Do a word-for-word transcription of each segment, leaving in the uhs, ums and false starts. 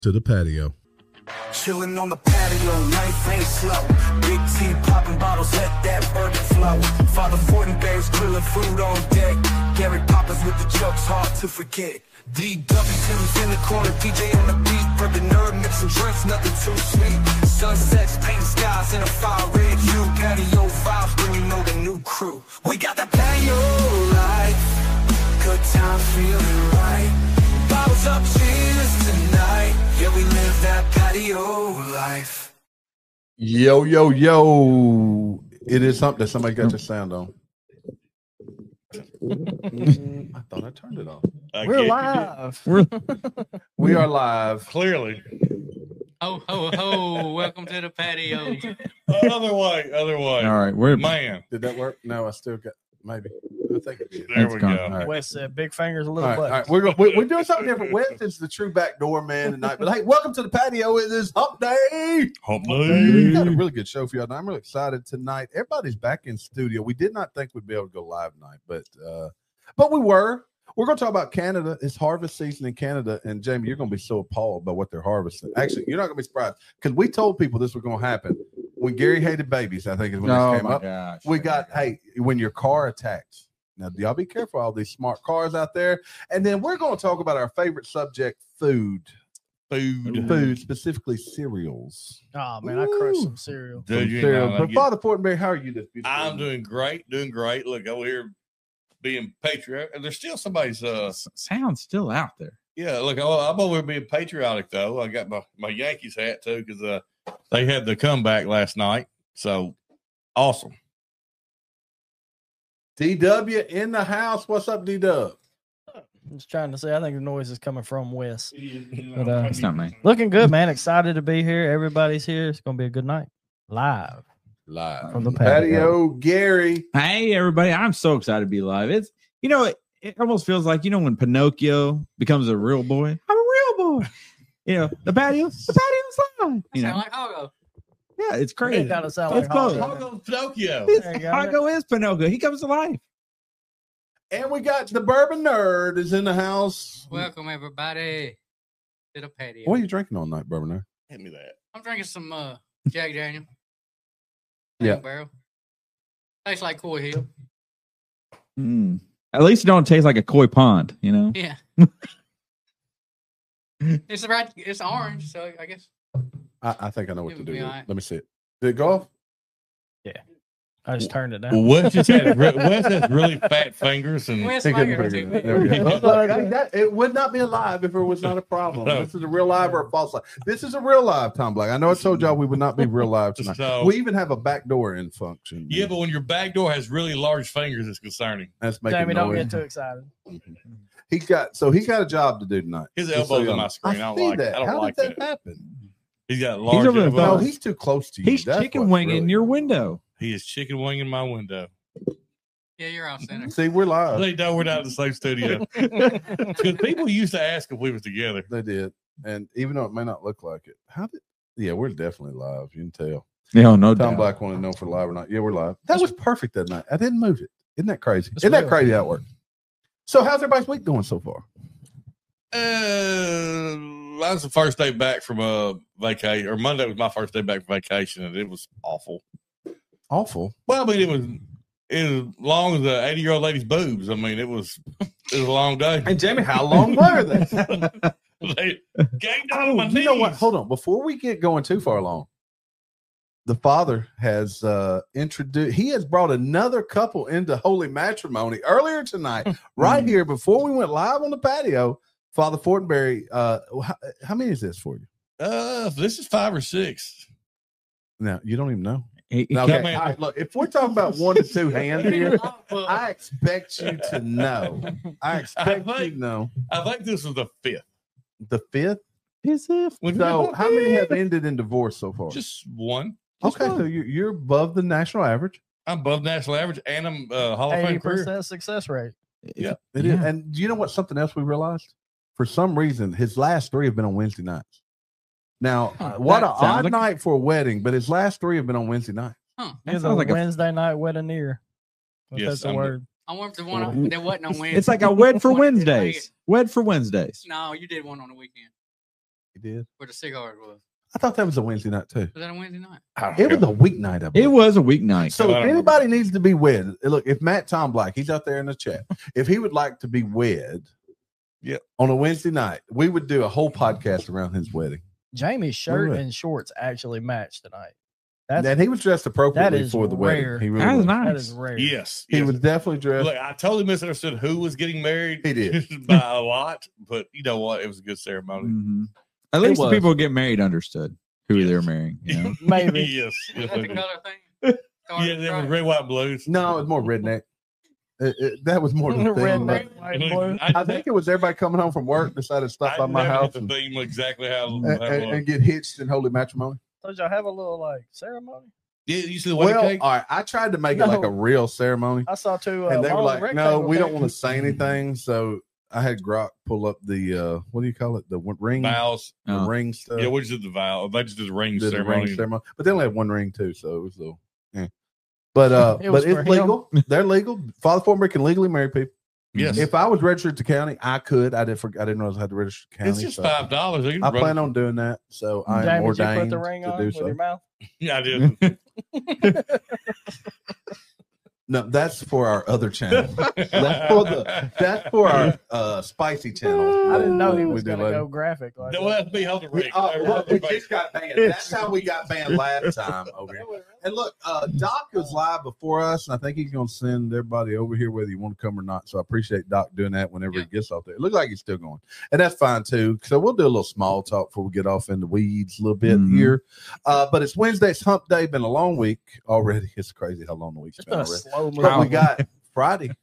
to the patio. Chilling on the patio, life ain't slow. Big T popping bottles, let that bourbon flow. Father Fortenberry's grilling food on deck. Gary Poppins with the jokes, hard to forget. D W Tim's in the corner, D J on the beat. Bourbon nerd, mixing drinks, nothing too sweet. Sunsets, paint skies in a fire red hue. Patio vibes, when you know the new crew. We got the patio life, good time feeling right. Bottles up, cheers tonight. Yeah, we live that patio life. Yo, yo, yo. It is something that somebody got your sound on. I thought I turned it off. I We're get live. We're, we are live. Clearly. Ho, ho, ho. Welcome to the patio. Other way, other way. All right, we're Man. Did that work? No, I still got maybe. I think it did. There It's we gone. go. All right. Wes said big fingers, a All little right, all butt. right. We're, go- we- we're doing something different. Wes is the true backdoor man tonight. But hey, welcome to the patio. It is Hump Day. Hump We got a day. really good show for y'all. I'm really excited tonight. Everybody's back in studio. We did not think we'd be able to go live tonight, but uh, but we were. We're going to talk about Canada. It's harvest season in Canada, and Jamie, you're going to be so appalled by what they're harvesting. Actually, you're not going to be surprised because we told people this was going to happen when Gary hated babies. I think is when oh this came my up. gosh. We got hey, when your car attacks. Now, y'all be careful, all these smart cars out there. And then we're going to talk about our favorite subject, food. Food. Food, specifically cereals. Oh man, I crushed Ooh. some cereal. Dude, you ain't Cereals. gonna But like it. Father Fortenberry, how are you this beautiful I'm evening? doing great, doing great. Look, over here being patriotic. There's still somebody's uh S- sound's still out there. yeah, look, I'm I'm over here being patriotic though. I got my, my Yankees hat too, because uh they had the comeback last night. So awesome. D W in the house. What's up, D W? I'm just trying to say, I think the noise is coming from Wes. But, uh, It's not me. Looking good, man. Excited to be here. Everybody's here. It's gonna be a good night. Live Live from the patio. patio. Gary. Hey, everybody! I'm so excited to be live. It's you know, it, it almost feels like you know when Pinocchio becomes a real boy. I'm a real boy. You know, the patio, the patio's live. You Sound know, like Hogo. yeah, it's It crazy. kind of sound Let's like go. Hog. How goes Pinocchio? There you go. Hago is Pinocchio. He comes to life. And we got the bourbon nerd is in the house. Welcome, everybody, to the patio. What are you drinking all night, bourbon nerd? Hit me that. I'm drinking some uh, Jack Daniel. Yeah. Single Barrel. Tastes like Coy Hill. Mm. At least it don't taste like a koi pond. You know. Yeah. it's right. It's orange, so I guess. I, I think I know what It to would do. be with it. all right. Let me see it. Did it go off? I just turned it down. Well, Wes just had re- Wes has really fat fingers and Wes He couldn't Manger, figure too. it out. There we go. Look, like, that- it would not be alive if it was not a problem. No. This is a real live or a false live. This is a real live, Tom Black. I know I told y'all we would not be real live tonight. So- we even have a back door in function. yeah, but when your back door has really large fingers, it's concerning. That's making Jamie, don't noise. get too excited. He got so he got a job to do tonight. His Just so elbow's y'all on my know. screen. I don't see like it. that. I don't How like did that, that. happen? He's got large. over there, elbows. No, Oh. he's too close to you. He's That's chicken what's winging really- your window. He is chicken winging my window. Yeah, you're off center. See, we're live. They know we're not in the same studio. Because people used to ask if we was together. They did, and even though it may not look like it, how did? Yeah, we're definitely live. You can tell. Yeah, no Tom doubt. Black wanted to know if we're live or not. Yeah, we're live. That was perfect that night. I didn't move it. Isn't that crazy? It's Isn't that real. crazy how it works? So, how's everybody's week going so far? Uh, that was the first day back from a vacation, or Monday was my first day back from vacation, and it was awful. Awful. Well, I mean, it was it was long as the eighty year old lady's boobs. I mean, it was it was a long day. And Jamie, how long were they? They gained on Oh, my you knees. know what? Hold on. Before we get going too far along, the father has uh introduced. He has brought another couple into holy matrimony earlier tonight, right here before we went live on the patio. Father Fortenberry, uh, how, how many is this for you? Uh, this is five or six. Now you don't even know. He- he Now, kept- okay, all right, look, if we're talking about one to two hands here, I expect you to know. I expect you think- to know. I think this was the fifth. The fifth. Is it? So, how many have ended in divorce so far? Just one. Okay, so you're, you're above the national average. I'm above national average, and I'm uh, Hall of Eighty Fame career. percent success rate. Yeah. It is. Yeah. And do you know what? Something else we realized. For some reason, his last three have been on Wednesday nights. Now, Huh, what that an sounds odd like- night for a wedding, but his last three have been on Wednesday night. Huh. That You're the sounds like a- Wednesday night wedding-eer. If Yes, that's a I'm the- word. I went to one on, that wasn't on Wednesday. It's like a wed for One- Wednesdays. Wed for Wednesdays. No, you did one on the weekend. He did. where the cigars was. I thought that was a Wednesday night too. Was that a Wednesday night? It was a weeknight. I It believe. was a weeknight. So I if don't anybody needs to be wed, look, if Matt Tom Black, he's out there in the chat. If he would like to be wed, yeah, on a Wednesday night, we would do a whole podcast around his wedding. Jamie's shirt Wait, wait. and shorts actually match tonight. That's And he was dressed appropriately that is for the rare. wedding. He really That was was. nice. that is rare. Yes, He yes. was definitely dressed. Look, I totally misunderstood who was getting married. He did. by a lot, but you know what? It was a good ceremony. Mhm. At least the was. people who get married understood who Yes. they were marrying. You know? Maybe. yes. Was yes that they the did. color thing? Color Yeah, there was right? red, white, and blues. No, it was more redneck. It- it- that was more the thing. Red, but red, white, blue. I think it was everybody coming home from work decided to stop by I my never house hit and, the theme exactly how, and, how it and- was. and get hitched in holy matrimony. So y'all have a little like ceremony? Yeah, you see the wedding Well, cake? all right. I tried to make it like No. a real ceremony, I saw two. Uh, and they were long like, "No, rectangle we don't cakes. want to say anything." So I had Grok pull up the uh, what do you call it? The w- ring, Vows. the Oh. ring stuff. Yeah, we just did the vow. They just did the ring did the ceremony. ring ceremony, but they only had one ring too, so it was a little. Yeah. But uh, It was but for it's him. legal. They're legal. Father Former can legally marry people. Yes. If I was registered to county, I could. I didn't. For, I didn't know I had to register to county. It's just so five dollars. I plan on doing that. So I am Jamie, did you put ordained the ring to on do with so. your mouth? Yeah, I did. No, that's for our other channel. That's for the that's for our uh, spicy channel. I didn't know he We was do going to later. go graphic like Well, that. that's me holding the We, ring. uh, look, we just got banned. That's how we got banned last time over here. And look, uh, Doc was live before us, and I think he's going to send everybody over here whether you want to come or not. So I appreciate Doc doing that whenever Yeah. he gets off there. It looks like he's still going, and that's fine too. So we'll do a little small talk before we get off in the weeds a little bit Mhm. here. Uh, but it's Wednesday, it's Hump Day. Been a long week already. It's crazy how long the week's It's been been a already. slow But we move. got Friday.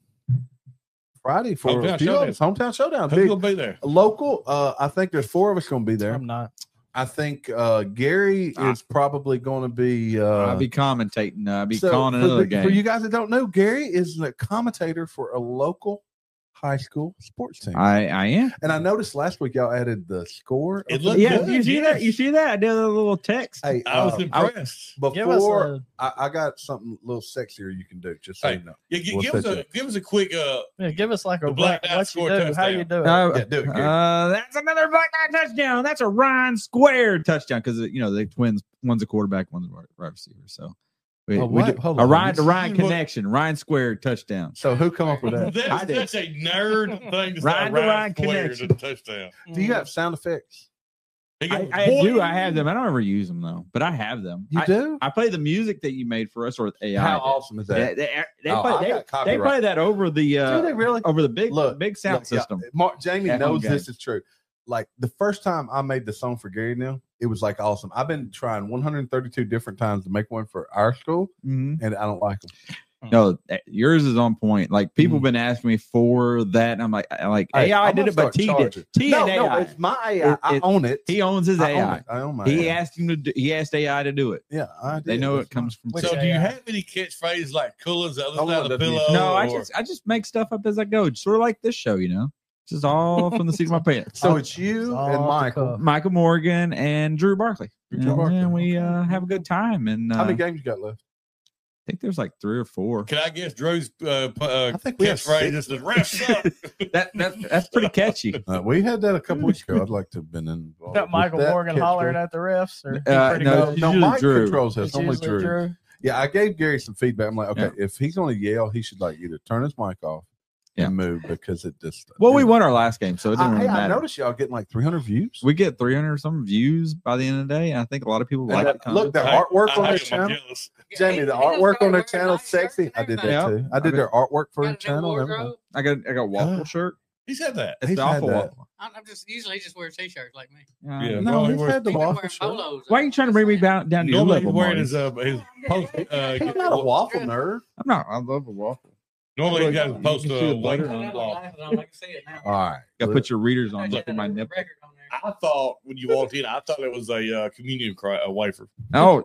Friday for Hometown a few Showdown. of us. Hometown Showdown. Who's Big gonna be there? local. Uh, I think there's four of us going to be there. I'm not. I think uh, Gary Ah. is probably going to be. Uh, I'll be commentating. Uh, I'll be so calling for, another the- game. for you guys that don't know, Gary is the commentator for a local high school sports team. I, I am. and I noticed last week y'all added the score. It of looked the- Yeah, good, you see yes. that? You see that? I did a little text. Hey, I was uh, impressed. Give us before a, I, I got something a little sexier you can do. Just so Hey, you know. Yeah, gi- We'll give us set a you- give us a quick uh yeah, give us like a The Black what Knight you scored do, how you do it. Uh, Yeah, do it, Gary. uh, that's another Black Knight touchdown. That's a Ryan Square touchdown because you know the twins. One's a quarterback, one's a wide receiver. So we, Oh, we what? do- Hold a on. Ryan to Ryan Look- connection. Ryan Square touchdown. So who come up with that? that's I did. such a nerd thing to say. Ryan to Ryan Square connection. to touchdown. Do you have sound effects? He I, goes, I "Boing." do. I have them. I don't ever use them though, but I have them. You I, do? I play the music that you made for us, or A I. How did. awesome is They, that? they, they Oh, I play, got they, they copyright. play that over the do uh, they really? over the big Look, big sound Look, yeah, system. Mark, Jamie At home knows game. this is true. Like the first time I made the song for Gary Neal, it was like awesome. I've been trying one hundred thirty-two different times to make one for our school, Mhm. and I don't like them. No, that- yours is on point. Like people have Mm. been asking me for that, and I'm like, I like Hey, A I I'm did gonna it, but start T charging. did. T No, and no, A I. it's my A I. It- I it- own it. He owns his I A own I. it. I own my He A I. asked him to. Do, he asked A I to do it. Yeah, I They did. know That's it comes from. Which So A I? do you have any catchphrases like cool as the other Oh, side of the doesn't pillow? use- No, I or- just I just make stuff up as I go, sort of like this show, you know. Just all from the seat of my pants. So it's you It's and off the Michael. cuff. Michael Morgan and Drew Barkley. Drew And, Barkley. and we uh, have a good time. And uh, How I many games you got left? think there's like three or four. Can I guess Drew's uh, pu- uh, I think we have catchphrase six. is the refs up? That that that's pretty catchy. Uh, we had that a couple weeks ago. I'd like to have been involved. Got with Michael that Morgan catchphrase. hollering at the refs. Or Uh, pretty no, good? it's No, usually Mike Drew. controls us. It's Only usually Drew. Drew. Yeah, I gave Gary some feedback. I'm like, okay, Yeah. if he's going to yell, he should like either turn his mic off Yeah. and move because it just. Well, we won our last game, so it didn't I, really hey, I matter. noticed y'all getting like three hundred views. We get three hundred some views by the end of the day, and I think a lot of people And like that- it. look, the Hey, artwork I on their am channel. jealous. Jamie, the artwork on their channel is sexy. I did that Yeah. too. I did their artwork for Got the a new channel. and everything. wardrobe? I got I got waffle shirt. He said that. It's He's the had awful that. waffle. I'm I'm just usually he just wears t-shirts like me. Yeah. Yeah. No, Normally he's wears- had the He waffle wearing shirt. polos. Why are you trying to bring me down down to your Normally he's level, wearing Marty? his uh his post. Uh, He's not a waffle nerd. I'm not. I love a waffle. normally he got his You post can see uh, the butter white on on it. block. I can see it now. All right. Got to put your readers on. I Look got at my a nipple. record on there. I thought when you walked in, I thought it was a uh, communion cri- a wafer. Oh,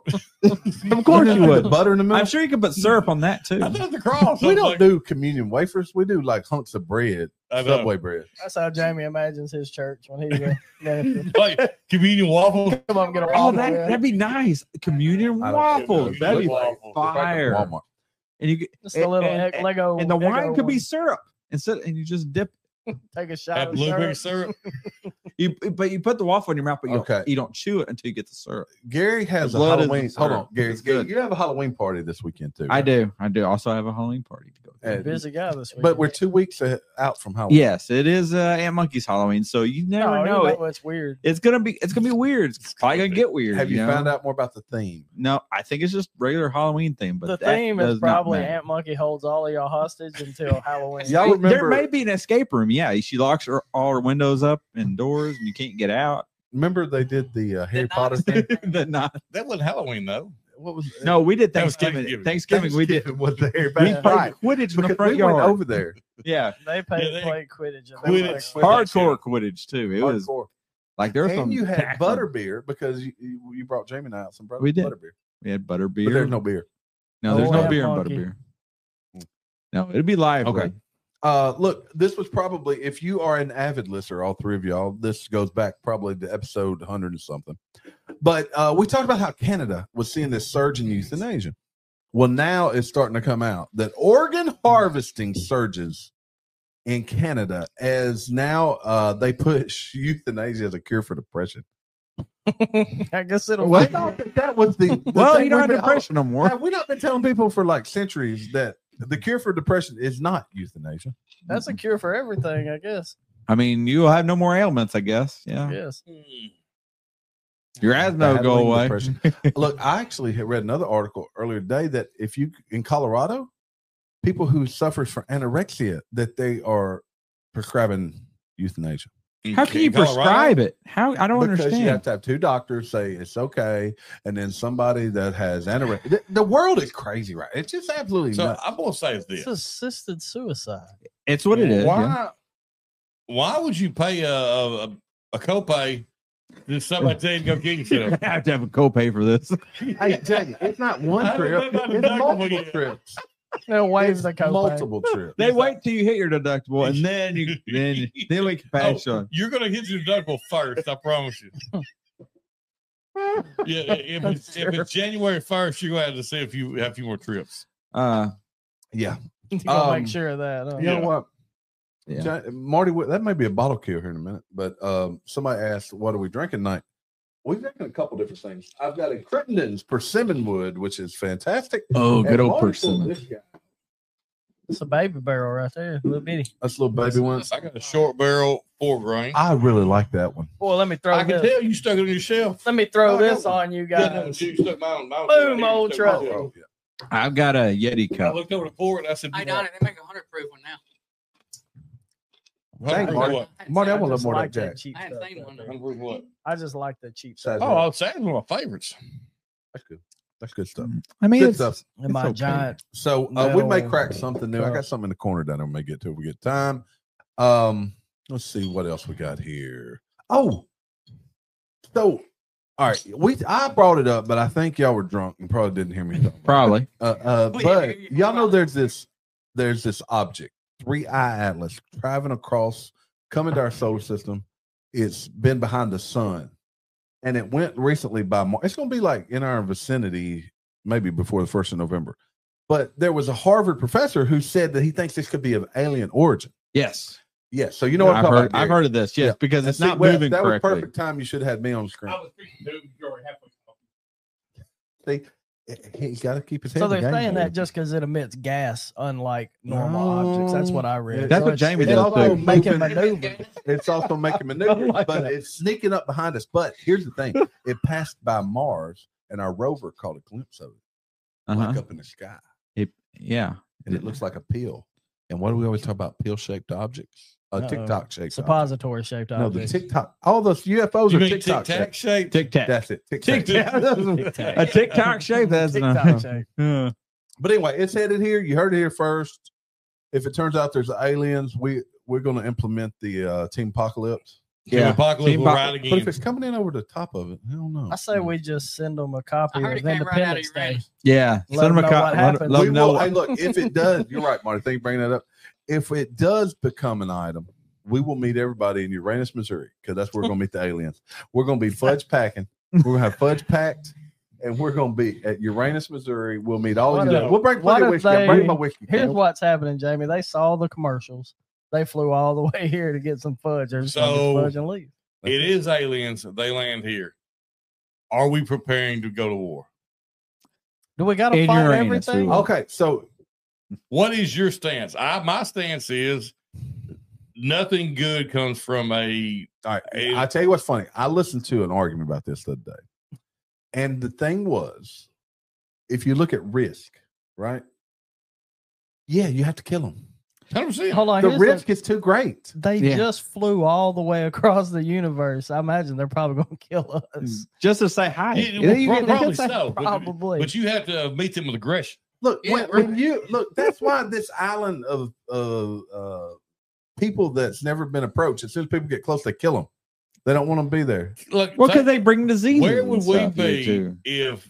of course you would. Butter in the middle. I'm sure you could put syrup on that too. I thought the cross. I we was don't like, do communion wafers. We do like hunks of bread, I know. Subway bread. That's how Jamie imagines his church when he's a minister. like communion waffles. Come up and get a Oh, waffle. that, yeah. that'd be nice. Communion I don't waffles. know. That'd be Waffles. fire. Walmart. And you get- Just a little and, egg- Lego. and the wine Eggo could be one. syrup instead, and you just dip. Take a shot Have of blueberry syrup. syrup. You, but you put the waffle in your mouth, but you, Okay. don't, you don't chew it until you get the syrup. Gary has The a blood is Halloween. the Hold syrup. on, Gary. It's Gary, good. you have a Halloween party this weekend too. I right? do. I do. Also have a Halloween party to go to. And- Busy guy this week. but we're two weeks a- out from Halloween. Yes, it is uh, Aunt Monkey's Halloween, so you never no, know. you It, know it's weird. it's gonna be. It's gonna be weird. It's probably gonna get weird. Have you, know? found out more about the theme? No, I think it's just regular Halloween theme. But The that theme does is not probably matter. Aunt Monkey holds all of y'all hostage until Halloween. Y'all Well, remember? there may be an escape room. Yeah, she locks her, all her windows up and doors, and you can't get out. Remember they did the uh, Harry Did not Potter thing? The not, That wasn't Halloween though. What was no, we did That was Thanksgiving. Thanksgiving. Thanksgiving, we did. was the Harry We Potter played right? Quidditch in the Because front we yard. went over there. Yeah, They played, Yeah, they- played Quidditch. and they were Quidditch. like, hardcore Quidditch too. It was Hardcore. like there was some. And you had tackling. butterbeer because you, you you brought Jamie and I out some butter, We did. butterbeer. We had butter beer. But there's no beer. no, there's Oh, no Aunt beer in Monkey. butterbeer. No, it'd be live. Okay. Uh, look, this was probably, if you are an avid listener, all three of y'all, this goes back probably to episode one hundred and something. But uh, we talked about how Canada was seeing this surge in euthanasia. Well, now it's starting to come out that organ harvesting surges in Canada as now uh, they push euthanasia as a cure for depression. I guess it'll. Well, I wait. thought that, that was the, the Well, thing you don't we've have been- depression no more. Have we not been telling people for like centuries that the cure for depression is not euthanasia? That's a cure for everything, I guess. I mean, you'll have no more ailments, I guess. Yeah, Yes. your asthma will go Battling away. depression. Look, I actually had read another article earlier today that if you in Colorado, people who suffer from anorexia, that they are prescribing euthanasia. How can you prescribe it? How I don't Because understand. you have to have two doctors say it's okay, and then somebody that has anorexia. The, the world is crazy, right? It's just absolutely So nuts. I'm gonna say is It's this: assisted suicide. It's what it is. Why? yeah. Why would you pay a a, a copay to somebody tell you to go kill yourself? I have to have a copay for this. I tell you, it's not one I trip; don't know about it's deductible multiple yet. trips. They'll waive It's the copay. multiple trips. They wait till you hit your deductible, and then you then then we can pass Oh, on. you're gonna hit your deductible first. I promise you. Yeah, if it's, if it's January first, you're gonna have to see if you have a few more trips. Uh, Yeah, You gotta Um, make sure of that. huh? you know what? yeah. Ja- Marty, what- that may be a bottle kill here in a minute, but um, somebody asked, "What are we drinking tonight?" We're drinking a couple different things. I've got a Crittenden's Persimmon Wood, which is fantastic. Oh, And good old Marty pulled persimmon. this guy. It's a baby barrel right there, little bitty. That's a little baby one. I got a short barrel four grain. I really like that one. Boy, let me throw I can this. tell you stuck it on your shelf. Let me throw Oh, I this got on you Yeah, no, guys. you stuck mine. mine Boom, you old stuck mine truck. on. Oh, yeah. I've got a Yeti I cup. looked over the port and I said, Hey, Donnie, they make a hundred proof one now. Thank you, "What? Marty. What? I hadn't Marty, I seen want a it. little more of like that that Jack. cheap I hadn't stuff seen right one. there. Hundred proof what? I just like the cheap Size stuff. Oh, I'll say it's one of my favorites. That's good. That's good stuff. I mean, Good it's, stuff. In my okay. giant. So uh, we may Metal crack something new. I cup. got something in the corner that I may get to if we get time. Um, let's see what else we got here. Oh, so all right, we I brought it up, but I think y'all were drunk and probably didn't hear me. talk about it. probably. Uh, uh, Oh, yeah, but yeah, yeah. y'all know there's this there's this object, three eye atlas, traveling across, coming to our solar system. It's been behind the sun, and it went recently by Mar- it's going to be like in our vicinity, maybe before the first of November. But there was a Harvard professor who said that he thinks this could be of alien origin. Yes. Yes, so you know what I'm I've talking heard, about. I've Gary. heard of this. Yes, Yeah. because And it's see, not Wes, moving that was correctly. perfect time. You should have had me on the screen. was fixing to. You're already halfway. See, he's got to keep his head. So in the they're game, saying Gary. that just because it emits gas, unlike normal No. objects. That's what I read. That's So what it's- Jamie it's does, also too. making Moving- maneuvers. It's also making maneuvers, like but that. it's sneaking up behind us. But here's the thing: it passed by Mars, and our rover caught a glimpse of it, Uh-huh. like up in the sky, It, yeah. and it looks like a pill. And what do we always talk about? Pill-shaped objects, a Uh-oh. TikTok shaped. Suppository shaped No, the objects. TikTok. All those U F Os You are mean TikTok tic tac shaped. shape? Tic Tac. That's it. Tic-tac. Tic-tac. A TikTok shape. That's TikTok not. shape. Uh, But anyway, it's headed here. You heard it here first. If it turns out there's aliens, we we're going to implement the uh, Team Apocalypse. Yeah, apocalypse Team will Apoc- ride But if again. it's coming in over the top of it, I don't know. I say we just send them a copy I heard of it came right out of Independence your Day. range. yeah. Let Send them them a know cop. what Let, happens. let We them know. will, hey, look, if it does, you're right, Marty. Thank you for bringing that up. If it does become an item, we will meet everybody in Uranus, Missouri, because that's where we're going to meet the aliens. We're going to be fudge packing. We're going to have fudge packed, and we're going to be at Uranus, Missouri. We'll meet all of What you. if- there. We'll bring what plenty of if whiskey. I'm they- bringing my whiskey. Here's can. what's happening, Jamie. They saw the commercials. They flew all the way here to get some fudge. They're just gonna So- get fudge and leave. It is aliens. They land here. Are we preparing to go to war? Do we got to In fight Uranus, we everything? will. Okay, so What is your stance? I my stance is nothing good comes from a all right, Hey. I tell you what's funny. I listened to an argument about this the other day, and the thing was, if you look at risk, right? Yeah, you have to kill them. hundred percent. Hold on. The here's risk is too great. They Yeah. just flew all the way across the universe. I imagine they're probably going to kill us. Just to say hi. Yeah, You well, you prob- get- probably That's so. But, probably. but you have to meet them with aggression. Look, Yeah, when, when you look, that's why this island of of uh, people that's never been approached. As soon as people get close, they kill them. They don't want them to be there. Look, Well, think- because they bring diseases. where would and we stuff here, be too. if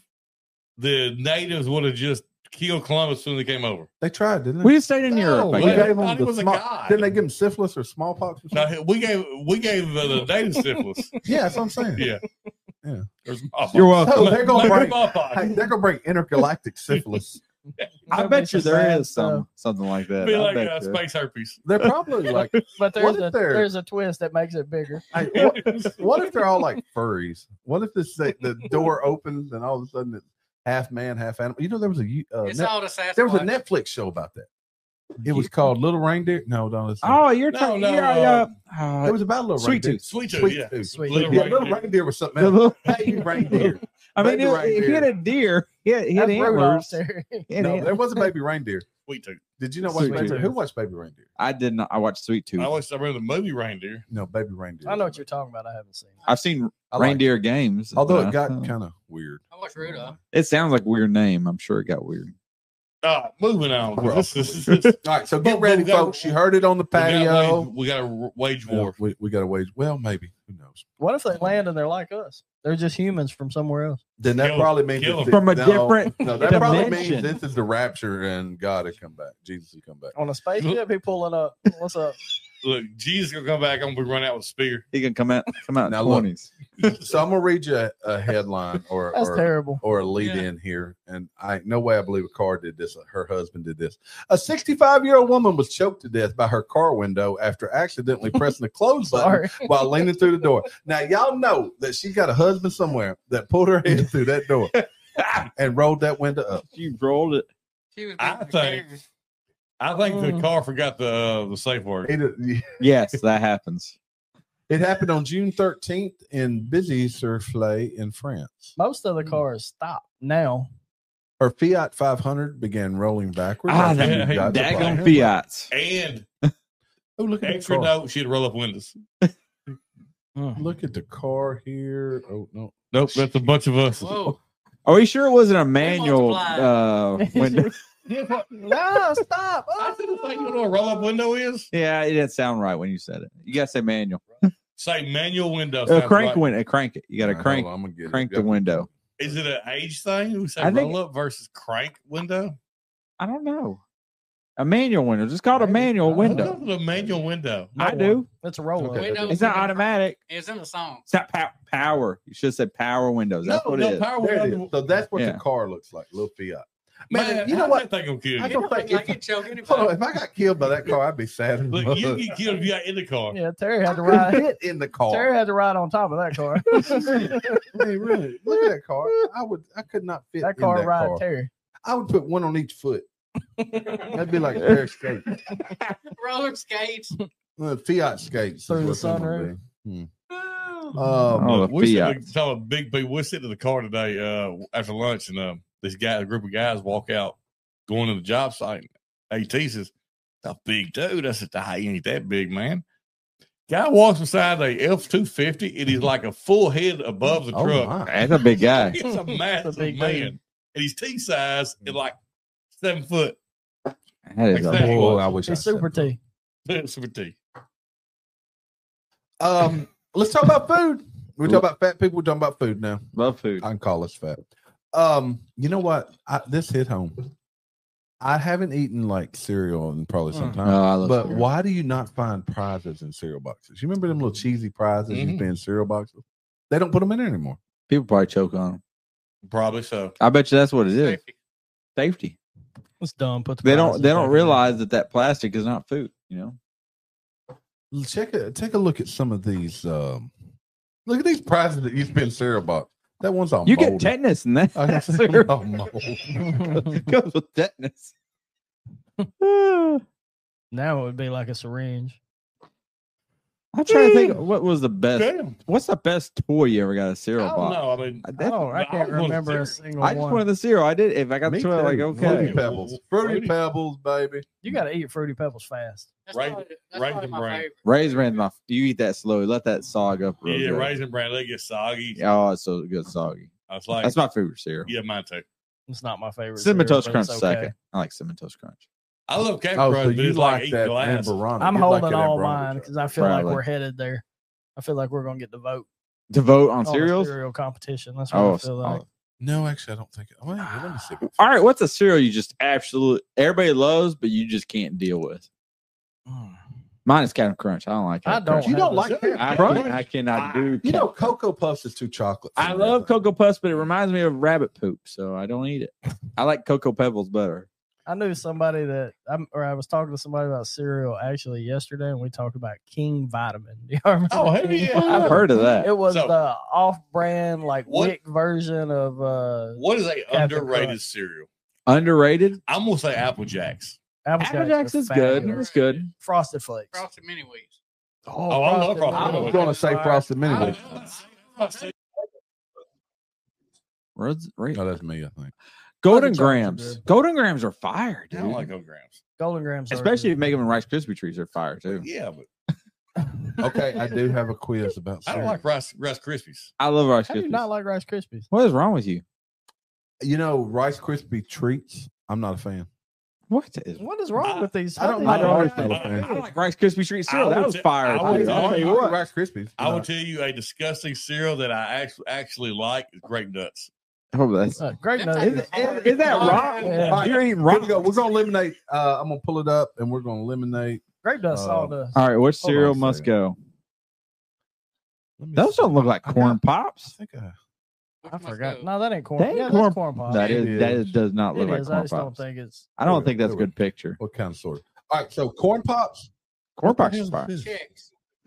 the natives would have just killed Columbus as soon as they came over? They tried, didn't they? We just stayed in No, Europe. I we We guess. got- gave thought them he the was a small, god. didn't they give them syphilis or smallpox? Or something? No, we gave we gave uh, the native syphilis. Yeah, that's what I'm saying. Yeah, Yeah. There's smallpox. You're welcome. So they're gonna Maybe bring. smallpox. Hey, they're gonna bring intergalactic syphilis. I That'd bet be you some there sad is some something like that. Be I like bet uh, you. space herpes. They're probably like, But there's if a they're- there's a twist that makes it bigger. hey, what, what if they're all like furries? What if this the, the door opens and all of a sudden it's half man, half animal? You know, there was a uh, It's net- all the Sasquatch. there was a Netflix show about that. It was called Little Reindeer. No, no, it's Oh, you're No, talking. no, yeah, uh, yeah. it was about little Sweet reindeer. Tooth. Sweet tooth, Sweet yeah. Tooth. Sweet Little Yeah, reindeer. little reindeer was something The else. little- Baby reindeer. I mean, Baby it, if reindeer. he had a deer, he had, he had That's Rudolph antlers. there. He had No, ant- there was a baby reindeer. Sweet tooth. Did you know watch Sweet baby? Tooth. Who watched Baby Reindeer? I did not. I watched Sweet Tooth. I always I remember the movie Reindeer. No, Baby Reindeer. I know what you're talking about. I haven't seen it. I've seen I like reindeer games. it. Although but it got I- kind of weird. I watched Rudolph. it sounds like a weird name. I'm sure it got weird. Uh, moving on. We're This, off this, the this, this, All right, so But- get but ready, we gotta- folks. You heard it on the we gotta patio. wage- we got to wage Yeah, war. we, we got to wage. Well, maybe. Who knows? What if they land and they're like us? They're just humans from somewhere else. Then that Kill 'em. probably means Kill it's 'em. From a no, different No, that probably means dimension. this is the rapture and God has come back. Jesus has come back. On a spaceship, he pulling up. What's up? Look, Jesus gonna come back. I'm gonna run out with a spear. He can come out. Come out in Now look. twenties. So I'm gonna read you a, a headline or That's or, terrible. or a lead Yeah. in here, and I no way I believe a car did this. Her husband did this. A sixty-five year old woman was choked to death by her car window after accidentally pressing the close button Sorry. while leaning through the door. Now y'all know that she's got a husband somewhere that pulled her head through that door and rolled that window up. You rolled it. She was I beating the think- carriage. I think the Mm. car forgot the uh, the safe word. It, Yes, that happens. it happened on June thirteenth in Busy-sur-Flay in France. Most of the cars stop now. Her Fiat five hundred began rolling backwards. Ah, after that- she got to the Daggone bottom. Fiats. And Oh, look at the extra car. note, she'd roll up windows. Mm. Look at the car here. Oh no. Nope, that's a bunch of us. Whoa. Are we sure it wasn't a manual multiply. uh, window? no, stop. I didn't think you know what a roll up window is. Yeah, it didn't sound right when you said it. You gotta say manual. Say manual window. Uh, sounds crank right. window. Crank it. You gotta All right, crank hold on, I'm gonna get it. crank the Got- window. Is it an age thing? We say I think- roll up versus crank window. I don't know. A manual window. Just called a Maybe. manual I window. What is a manual window? No I one. do. It's a roll up. Okay. Window- It's not automatic. It's in the song. It's not pow- power. You should have said power windows. That's no, what no it is. power There it window. is. So that's what Yeah. the car looks like, little Fiat. Man, Man, you know I what? think I'm kidding. I you. don't think Like if, it choke hold on, anybody. if I got killed by that car, I'd be sad. as Look, fuck. you get killed if you got in the car. Yeah, Terry I had to couldn't ride. fit in the car. Terry had to ride on top of that car. Hey, really? Look at that car. I would. I could not fit that in car that ride car. Terry. I would put one on each foot. That'd be like a pair of skates. Roller skates. Uh, Fiat skates. is Through the what them would sunroof. be. Hmm. Oh. Um, Oh, Look, the we Fiat. sitting tell a big people. We're sitting in the car today uh, after lunch, and um, this guy, a group of guys, walk out going to the job site. And AT says, "A big dude." I said, "I ain't that big, man." Guy walks beside a F two fifty, and he's like a full head above the oh truck. my. That's a big guy. He's a massive big man, dude. and he's T size and like seven foot. That is a Exactly. Oh, I wish I It's said super that. T. Super T. Um, let's talk about food. We talk about fat people. We're talking about food now. love food. I can call us fat. Um, you know what? I, this hit home. I haven't eaten like cereal in probably some Mm. time. Oh, I love but cereal. why do you not find prizes in cereal boxes? You remember them little cheesy prizes Mhm. used to be in cereal boxes? They don't put them in there anymore. People probably choke on them. Probably so. I bet you that's what it is. Safety. Safety. It's dumb. Put the They don't. prizes They don't back in. realize that that plastic is not food. You know. check it. Take a look at some of these. Um, look at these prizes that you spend cereal box. That one's on. You mold. get tetanus in that. I got cereal. on mold. It goes with tetanus. Now it would be like a syringe. I'm trying to think. What was the best? Damn. What's the best toy you ever got a I cereal don't box? know. I mean, I, I that- don't. I I can't wanted remember a cereal. single I just one. wanted the cereal. I did. If I got the Me toy, like too. okay. Fruity Pebbles. Fruity Fruity. Pebbles, baby. You got to eat Fruity Pebbles fast. That's Raisin- probably, that's Raisin probably my Bran. favorite. Raisin Bran, my you eat that slowly. Let that sog up. Real yeah, good. raisin bran, they get soggy. Oh, it's so good, soggy. I was like, That's my favorite cereal. yeah, mine too. It's not my favorite. Cinnamon cereal, Toast but Crunch it's second. okay. I like Cinnamon Toast Crunch. I love Captain Oh, Crunch, so but you it's like like eating that glass. Amberana. I'm You holding like that all Amberana mine chocolate. because I feel like Probably. we're headed there. I feel like we're gonna get the vote To vote on on the cereals. cereal competition. That's what Oh, I feel like. oh. No, actually, I don't think. Wait, let me see. All right, what's a cereal you just absolutely everybody loves, but you just can't deal with? Mine is Captain Crunch. I don't like I Captain don't. Crunch. You don't have like the- Captain I, Crunch? I cannot do. You know, Cap- Cocoa Puffs is too chocolate. for I me. love Cocoa Puffs, but it reminds me of rabbit poop, so I don't eat it. I like Cocoa Pebbles better. I knew somebody that, I'm, or I was talking to somebody about cereal actually yesterday, and we talked about King Vitamin. Do you remember? Oh, hell King yeah. Vitamin? I've heard of that. It was So- the off-brand, like What- Wick version of uh, What is a Captain underrated Crunch. cereal? Underrated. I'm gonna say Apple Jacks. Apple Apple Jacks. Jacks are is good. fabulous. It's good. Frosted Flakes. Frosted Mini Wheats. Oh, I love Frosted I Mini was Wheats. going to say Frosted Mini I- Wheats. I- Reds- right. No, that's me. I think. Golden Chocolates are Grams. good. Golden Grams are fire, I dude. don't like Golden Grams. Golden Grams. are Especially if you good. make them in Rice Krispie trees, they're fire too. Yeah, but Okay, I do have a quiz about. I don't cereal. like Rice Rice Krispies. I love Rice I do Krispies. not like Rice Krispies. What is wrong with you? You know, Rice Krispie treats. I'm not a fan. What is? What is wrong I- with these? I don't think know. I don't I understand. understand. I like Rice Krispie treat cereal. I That would was t- fire. I too. would I'll tell tell you you I like what. Rice Krispies. I will Uh, tell you a disgusting cereal that I actually actually like is grape nuts. Oh, that's, Uh, grape Them nuts. type is, of- is, is that wrong? Yeah. You're eating Here wrong. we go. We're gonna eliminate. Uh, I'm gonna pull it up, and we're gonna eliminate. Grape nuts Uh, sawdust. All right, which Hold on cereal a must second. go? Let me Those see. don't look like I corn got- I pops. think I. I forgot. No, that ain't corn. That ain't yeah, corn- that's corn pop. That It is that is. is, does not look It like is. I corn just don't pops. think it's. I don't Wait, think that's a wait, good picture. What kind of sort? All right, so corn pops. Corn What the pops hell is fire. this? Checks.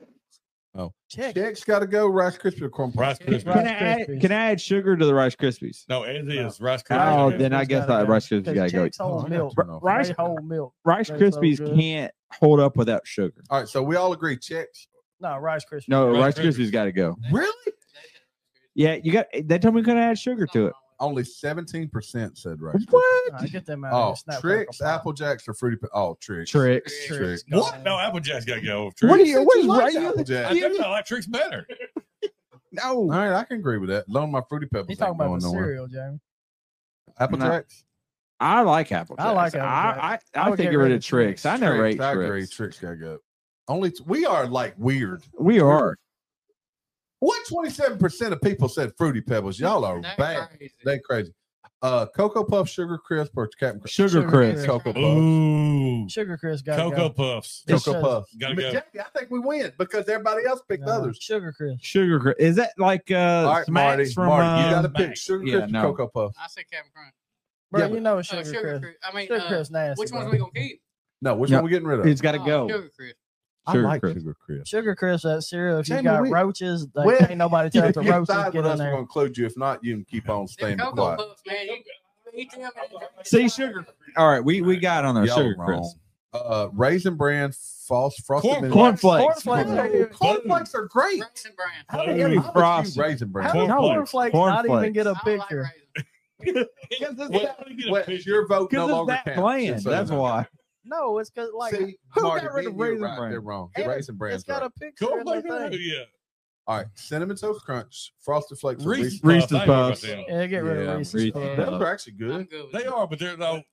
Check. Check's got to go. Rice Krispie or corn Rice pops. Krispies. Can I, Rice add, Krispies. can I add sugar to the Rice Krispies? No, as is Rice Oh, Krispies. then I Krispies guess gotta I- go. Rice Krispies Because gotta go. Chex whole Oh, I got milk. to turn off. Rice- They whole milk. Rice They're so Krispies good. can't hold up without sugar. All right, so we all agree. Check's. No, Rice Krispies. No, Rice Rice Krispies got to go. Really? Yeah, you got. They told me we couldn't add sugar to it. Only seventeen percent said Rice. Krispies. What? Nah, get them out. Oh, of here. Snap, Tricks, crackle, pop. Apple Jacks, or Fruity. Pe- Oh, Tricks. Tricks. Tricks. Tricks. What? No, Apple Jack's got to go. What do Tricks. you? What is You like right? Apple I Jack. do. I like Tricks better. No. All right, I can agree with that. Long my Fruity Pebbles. He's talking ain't about going the nowhere. cereal, Jamie. Apple No. Jacks. I like Apple Jacks. I like Apple I, Jacks. I, I I would think get get rid rid of of tricks. Tricks. I never Tricks, ate I agree. tricks. Tricks gotta go. Only t- we are like weird. We are. What twenty-seven percent of people said Fruity Pebbles? Y'all are That's bad. crazy. They crazy. Uh, Cocoa Puff, Sugar Crisp, or Captain Crunch? Sugar Sugar Crisp. Crisp. Cocoa Puff. Ooh, Sugar Crisp got to Cocoa go. Puffs. It's Cocoa just- Puff. Gotta But go. Jackie, I think we win because everybody else picked No, others. Sugar Crisp. Sugar Crisp. Is that like uh, All right, Smacks Marty. from? Marty, you uh, got to pick Mac. Sugar Yeah, Crisp, no. or Cocoa Puff. I say Captain Crunch. Bro, Yeah, you know Uh, Sugar, sugar Crisp. Crisp. I mean, Sugar uh, Crisp nasty. which ones bro. we gonna keep? No, which No, one we getting rid of? It's got to Oh, go. Sugar Crisp. I Sugar like Crisp. Sugar Crisp. Sugar Crisp, that cereal. If you Jamie, got we- roaches, they Well, ain't nobody tell the You roaches side get with in us, we're there. gonna include you. If not, you can keep on Them staying Cocoa quiet. Puffs, man. You eat them and- See sugar. All right, we we got on there. Y'all Sugar wrong. Crisp. Uh, Raisin Bran, false frosted Corn- Mini- Corn flakes. Cornflakes. Corn- Cornflakes are great. Raisin Bran. How Ooh. did Gotta be How would you frosted. Raisin Bran. How did Cornflakes. cornflakes not even Cornflakes. get a I don't like picture? Raisin. Well, well, your vote no Because longer it's that counts. bland. Just so That's you know. why. No, it's because like See, Who Marty, got rid me of and you are Raisin right. Bran? They're wrong. and Raisin it's Bran's got right. a picture. Cool, in the like, thing. yeah. All right, Cinnamon Toast Crunch, Frosted Flakes, or Reese's Reese's. Reese's Puffs. I ain't worried about Puffs. them. Yeah, get rid Yeah, of Reese's. Reese's Puffs. Those are actually I'm good. good with They that. are, but they're no.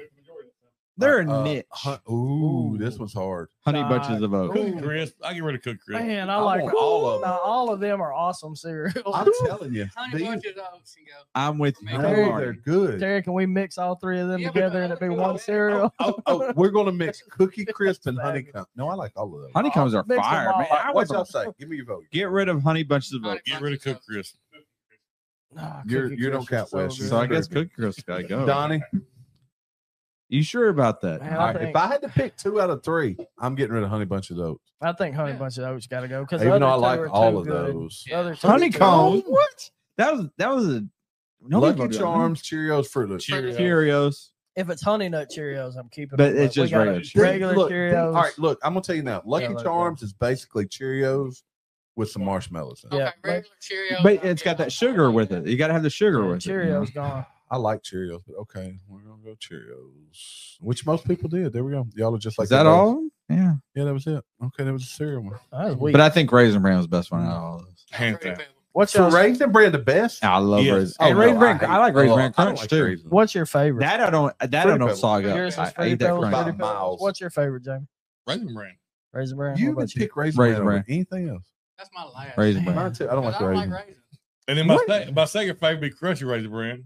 They're Uh, a niche. hun- ooh, this one's hard. Honey bunches of oats. Cookie Crisp. I get rid of Cookie Crisp. Man, I, I like want all of them. Now, all of them are awesome cereals. I'm telling you, Honey these, bunches of oats can go. I'm with you. No, no, I'm they're Marty. good. Terry, can we mix all three of them Yeah, but- together and it be one cereal? Oh, oh, we're gonna mix Cookie Crisp and Fabulous. Honeycomb. No, I like all of those. Honeycombs are Mix them fire, all. man. All I right, would what y'all say? Give me your vote. get rid of honey bunches of Honey oats. Get rid of Cookie Crisp. Nah, You're- Cookie you don't Crisp is count, so Wes. good. So I guess Cookie Crisp gotta go. Donnie, You sure about that? Man, All I right, think, if I had to pick two out of three, I'm getting rid of Honey Bunch of Oats. I think Honey Yeah. Bunch of Oats got to go because Even though I two like are all too of good. those. The other two Honeycomb. are too What? That was that was a nobody Lucky voted on Charms, Cheerios, Fruit Loops. Cheerios. that. Cheerios. good. If it's Honey Nut Cheerios, I'm keeping But them. it's We just got regular a Cheerios. regular Look, Cheerios. all right, look, I'm gonna tell you now. Lucky Yeah, like Charms is basically Cheerios with some marshmallows in it. Yeah, Okay, regular Cheerios. But it's got that sugar with it. You got to have the sugar Yeah, with it. you know? Cheerios gone. I like Cheerios, but okay, we're gonna go Cheerios, which most people did. There we go. Y'all are just like Is that the all? rest. of them? Yeah. Yeah, that was it. Okay, that was a cereal one. That was weak. But I think Raisin Bran was the best one out of all those. Hands Fruity down. Pebbles. What's So your Raisin Bran the best. I love Yes. Raisin. Oh, Hey, no, Raisin Bran. hate- I like Raisin oh, Bran I don't Crunch like too. raisins. What's your favorite? That I don't. That I Fruity don't Pebbles. sog up. Yours is I, I Fruity eat that Pebbles, crunch. Fruity Pebbles. Miles. What's your favorite, Jamie? Raisin Bran. Raisin Bran. You What would about you? pick Raisin, Raisin Bran over Bran. anything else. That's my last. Raisin Man. Bran. Mine too. I don't like I don't raisins. like raisins. And then my, What? sec- my second favorite be Crunchy Raisin Bran.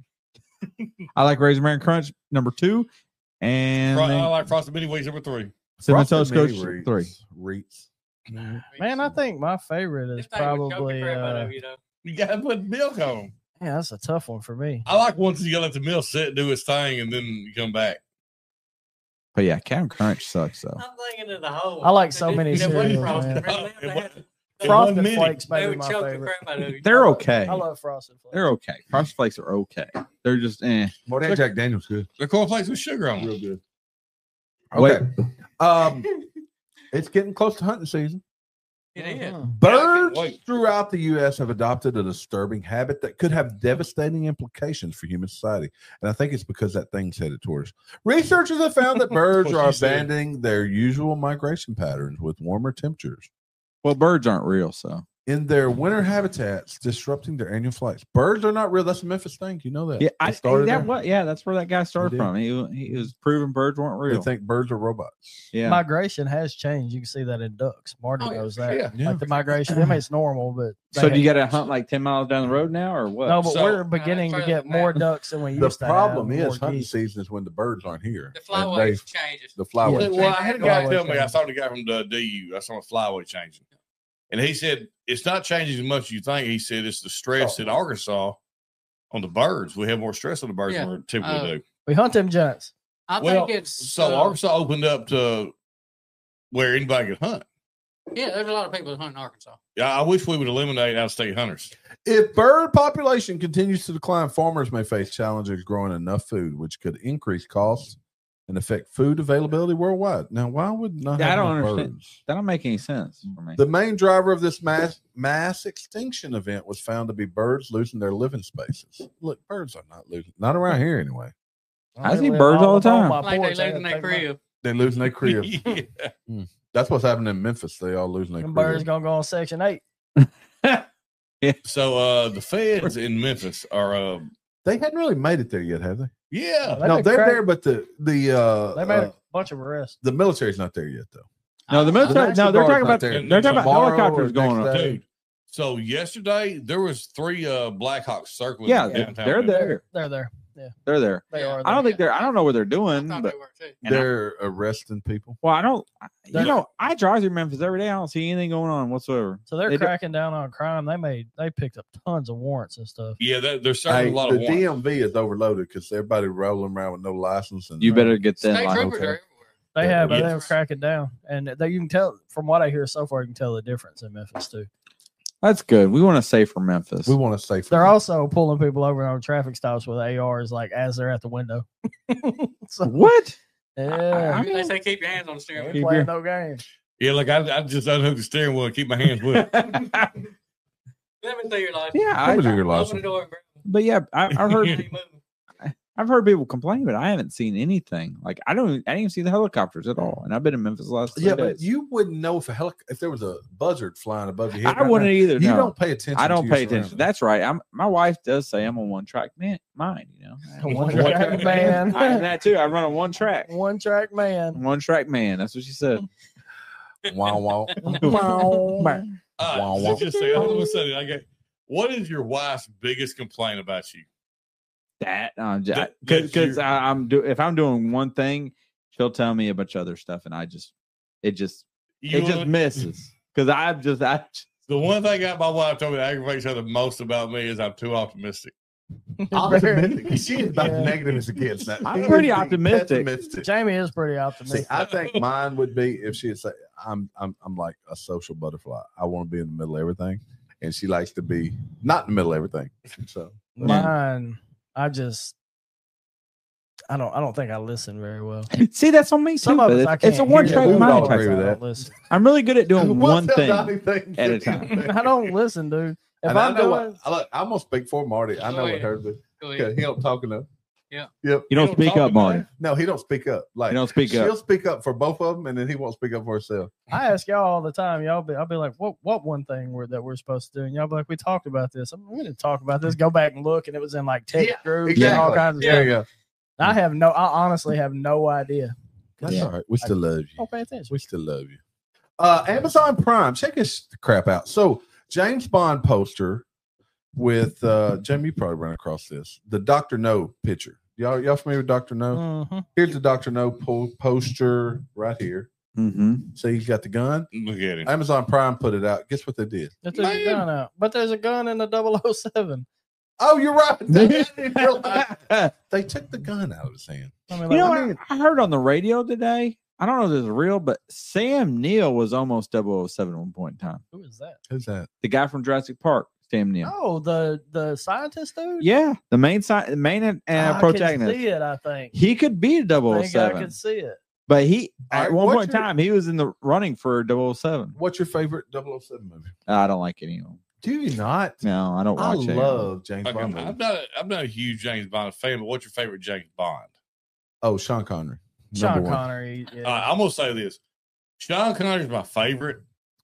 I like Raisin Bran Crunch number two, and Fro- then I like Frosted Mini Wheats number three. Cinnamon Frosted Toast Crunch Mini Reeds. three. Reeds. Man, I think my favorite is This thing would choke the probably. crap out Uh, of you, though. You got to put milk on 'em. yeah, that's a tough one for me. I like ones you got to let the milk sit, do its thing, and then you come back. But yeah, Captain Crunch sucks though. I'm thinking of the whole. I like so many It wasn't cereals, Frosted, man. really. It They wasn't- had- It Frosted wasn't mini. Flakes They may be would my choke the favorite. crap out of you. They're okay. I love Frosted Flakes. They're okay. Frosted Flakes are okay. They're just eh. Well, that Jack Daniels good. They're cornflakes with sugar on them. Real good. Wait. Okay. Um, it's getting close to hunting season. It is. Mhm. Birds wait. throughout the U S have adopted a disturbing habit that could have devastating implications for human society. And I think it's because that thing's headed towards us. Researchers have found that birds What are you said. abandoning their usual migration patterns with warmer temperatures Well, birds aren't real, so in their winter habitats, disrupting their annual flights. Birds are not real. That's a Memphis thing. You know that. yeah. It I started that there. what? Yeah, that's where that guy started did. from. He he was proving birds weren't They real. think birds are robots. Yeah. Migration has changed. You can see that in ducks. Marty Oh, yeah, knows that. yeah. Yeah. Like the migration, I mean, it's normal, but so do you got got to hunt like ten miles down the road now, or what? No, but So- we're beginning to further get than more that. ducks than we The used to problem have. is more hunting geese. season is when the birds aren't here. The And flyways changes. The flyway. Yeah. Well, I had a guy Flyway tell me, I change. saw the guy from the D U, I saw a flyway changing. And he said, it's not changing as much as you think. He said, it's the stress Oh. in Arkansas on the birds. We have more stress on the birds Yeah. than we typically Uh, do. We hunt them giants. I Well, think it's So uh, Arkansas opened up to where anybody could hunt. Yeah, there's a lot of people that hunt in Arkansas. Yeah, I wish we would eliminate out of state hunters. If bird population continues to decline, farmers may face challenges growing enough food, which could increase costs and affect food availability worldwide. Now, why would not Yeah, I have don't enough understand. birds? That don't make any sense for me. The main driver of this mass mass extinction event was found to be birds losing their living spaces. Look, birds are not losing, not around here anyway. I They see live birds all the up on time. my Like they porch. I losing gotta their take my- crib. They're losing their crib. Yeah. That's what's happening in Memphis. They all losing their Them crib. birds gonna go on Section Eight. So uh, the feds in Memphis are, uh, They hadn't really made it there yet, have they? yeah. They no, been they're crack- there, but the the uh, They made uh, a bunch of arrests. the military's not there yet, though. No, the Uh, military. National No, they're Guard's talking not about. there. They're talking about Tomorrow helicopters or going next up. day. Dude, so yesterday there was three uh, Blackhawks circling. Yeah, downtown they're Memphis. there. They're there. They're there. They Yeah. are. I don't there. think they're. I don't know what they're I doing, thought but they were too. And I- They're arresting people. well, I don't. You They're- know, I drive through Memphis every day. I don't see anything going on whatsoever. So they're They do- cracking down on crime. They made they picked up tons of warrants and stuff. Yeah, they're, they're serving Hey, a lot the of warrants. D M V is overloaded because everybody rolling around with no license. And You better get that. State Like, troopers okay. are everywhere. They Yeah, have, but yeah. they were cracking down, and they, you can tell from what I hear so far. You can tell the difference in Memphis too. that's good. We want to say for Memphis. we want to say They're also pulling people over on traffic stops with A Rs, like as they're at the window. so, what? yeah, I They mean- say keep your hands on the they steering ain't wheel. playing no games. Yeah, like I, I just unhooked the steering wheel and keep my hands with it. Let me see your license. Yeah, How much I, are your Open the license? door and grab them. but yeah, I, I've You heard. ain't moving. I've heard people complain, but I haven't seen anything. Like I don't. I didn't even see the helicopters at all. And I've been in Memphis the last. Three Yeah, but days. you wouldn't know if a helic- if there was a buzzard flying above your head. I right wouldn't now. either. You no. don't pay attention. I don't to your pay attention. surroundings. That's right. I'm. My wife does say I'm a one track man. Mind, you know. One track man. I am that too. I run a one track. One track man. One track man. That's what she said. Wow, wow. All Wow, right, wow. let's just say, hold on a second. I get, what is your wife's biggest complaint about you? That um, That- because that's your- I'm do if I'm doing one thing, she'll tell me a bunch of other stuff, and I just it just You it just wanna- misses because I'm just I. The one thing that my wife told me that aggravates her the most about me is I'm too optimistic. Optimistic. 'Cause she is about Yeah. as negative as it gets. Now, I'm she pretty is optimistic. pessimistic. Jamie is pretty See, optimistic. I think mine would be if she had said, "I'm, I'm, I'm like a social butterfly. I want to be in the middle of everything," and she likes to be not in the middle of everything. So Mine, I just, I don't, I don't think I listen very well. See, that's on me too. Some of but us it's, I it's a can't one hear. track We would mind. all type agree thing. with I that. don't listen. I'm really good at doing What's one the thing. Donnie thing at a that you time. think? I don't listen, dude. If And I I'm know doing, what, I look, I'm gonna speak for Marty. I know Go what ahead. her, but Go okay, ahead. he don't talk enough. Yeah. Yep. You don't don't speak talk up, about Marty. it. No, he don't speak up. Like You don't speak she'll up. speak up for both of them, and then he won't speak up for herself. I ask y'all all the time. Y'all be, I'll be like, what, what one thing we're, that we're supposed to do? And y'all be like, we talked about this. I'm going to talk about this. Go back and look, and it was in like text Yeah, groups and all kinds of There stuff. you go. I have no, I honestly have no idea. That's Yeah. all right. We still love you. Don't pay attention. We still love you. Uh, Amazon Prime, check this crap out. So James Bond poster with uh, Jamie, you probably ran across this. The Doctor No picture. Y'all, y'all familiar with Doctor No? Mhm. Here's the Doctor No po- poster right here. Mm-hmm. See, he's got the gun. Look at him. Amazon Prime put it out. Guess what they did? They took a Man. gun out, but there's a gun in the double oh seven. Oh, you're right. I didn't realize. They took the gun out of his hand. I mean, You know like, what? I heard on the radio today. I don't know if this is real, but Sam Neill was almost double oh seven at one point in time. who is that? Who's that? The guy from Jurassic Park, Sam Neill. Oh, the the scientist dude. Yeah, the main side, the main and I uh, can protagonist. see it. I think. He could be a double I oh think I seven, could see it. but he All at right, one what's point in your- time he was in the running for double oh seven. What's your favorite double oh seven movie? I don't like any of them. Do you not? No, I don't I watch it. love James Okay, Bond. I'm movies. not. A, I'm not a huge James Bond fan, but what's your favorite James Bond? Oh, Sean Connery. Sean Number one. Connery. Yeah. Uh, I'm gonna say this: Sean Connery's my favorite,